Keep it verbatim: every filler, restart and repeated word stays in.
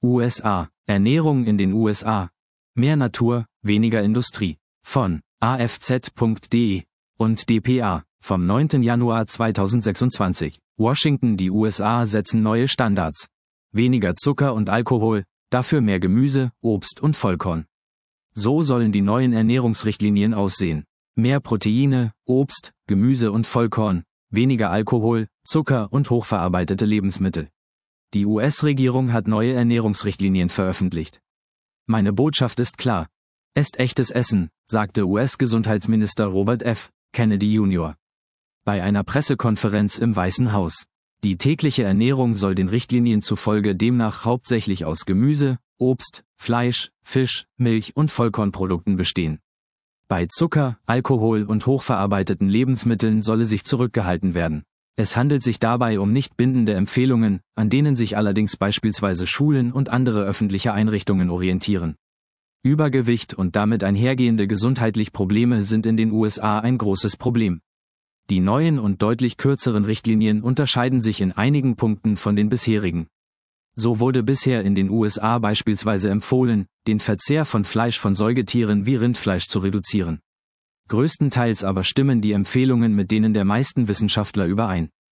U S A. Ernährung in den U S A. Mehr Natur, weniger Industrie. Von A F Z punkt de und D P A vom neunten Januar zweitausendsechsundzwanzig. Washington. Die U S A setzen neue Standards. Weniger Zucker und Alkohol, dafür mehr Gemüse, Obst und Vollkorn. So sollen die neuen Ernährungsrichtlinien aussehen. Mehr Proteine, Obst, Gemüse und Vollkorn, weniger Alkohol, Zucker und hochverarbeitete Lebensmittel. Die U S-Regierung hat neue Ernährungsrichtlinien veröffentlicht. Meine Botschaft ist klar. Esst echtes Essen, sagte U S-Gesundheitsminister Robert F. Kennedy Junior bei einer Pressekonferenz im Weißen Haus. Die tägliche Ernährung soll den Richtlinien zufolge demnach hauptsächlich aus Gemüse, Obst, Fleisch, Fisch, Milch und Vollkornprodukten bestehen. Bei Zucker, Alkohol und hochverarbeiteten Lebensmitteln solle sich zurückgehalten werden. Es handelt sich dabei um nicht bindende Empfehlungen, an denen sich allerdings beispielsweise Schulen und andere öffentliche Einrichtungen orientieren. Übergewicht und damit einhergehende gesundheitliche Probleme sind in den U S A ein großes Problem. Die neuen und deutlich kürzeren Richtlinien unterscheiden sich in einigen Punkten von den bisherigen. So wurde bisher in den U S A beispielsweise empfohlen, den Verzehr von Fleisch von Säugetieren wie Rindfleisch zu reduzieren. Größtenteils aber stimmen die Empfehlungen mit denen der meisten Wissenschaftler überein.